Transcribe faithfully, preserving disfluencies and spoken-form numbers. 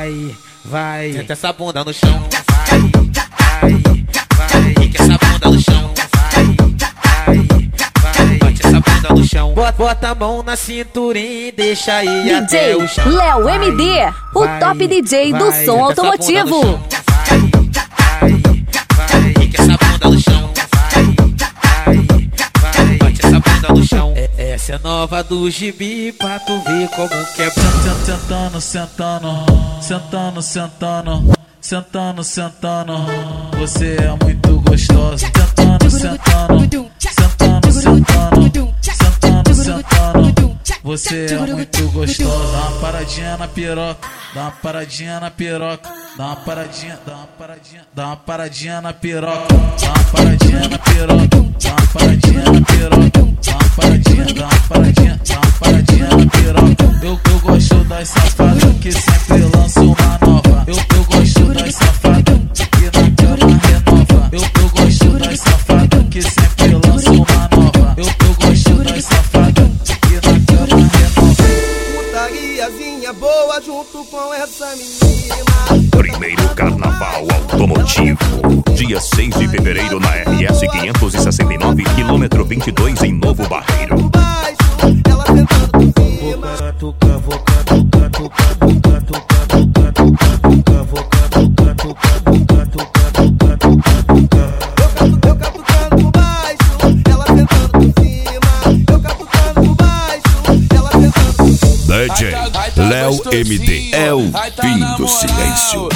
vai, vai. Senta essa bunda no chão, vai, vai, vai. Fica essa bunda no chão, vai, vai, vai. Bate essa bunda no chão. Bota, bota a mão na cinturinha e deixa aí até o chão. D J Léo M D, o vai, top D J do vai. som automotivo. Vai, vai, vai. Fica essa bunda no chão, vai, vai, vai. Bate essa bunda no chão. É, essa é nova do gibi pra tu ver como que é. Sentando, sentando, sentando, sentando, sentando, sentando. Você é muito gostosa. Sentando, sentando, sentando, sentando, sentando, sentando. Você é muito gostosa. Dá uma paradinha na piroca, dá uma paradinha na piroca, dá uma paradinha, dá uma paradinha, dá uma paradinha na piroca, dá uma paradinha na piroca, dá uma paradinha na piroca, dá uma paradinha, dá uma paradinha, dá uma paradinha na piroca. Eu, eu gosto das safadas que sempre lançam uma nova. Eu, eu gosto das safadas que na cama renova. Eu, eu gosto das safadas que sempre lançam uma nova. Eu, eu gosto das safadas que na cama renova. Putariazinha boa junto com essa menina. Primeiro Carnaval Automotivo, dia seis de fevereiro na R S quinhentos e sessenta e nove, quilômetro vinte e dois, em Novo Barreiro. Ela sentando por cima. Tuca, vou catuca, tuca, tuca, tuca, tuca, tuca, tuca, vou catuca, tuca, tuca, tuca, tuca, tuca, tuca. Eu catucando por baixo, ela sentando por cima. Eu catucando por baixo, ela sentando por cima. D J Léo M D, é o fim do silêncio.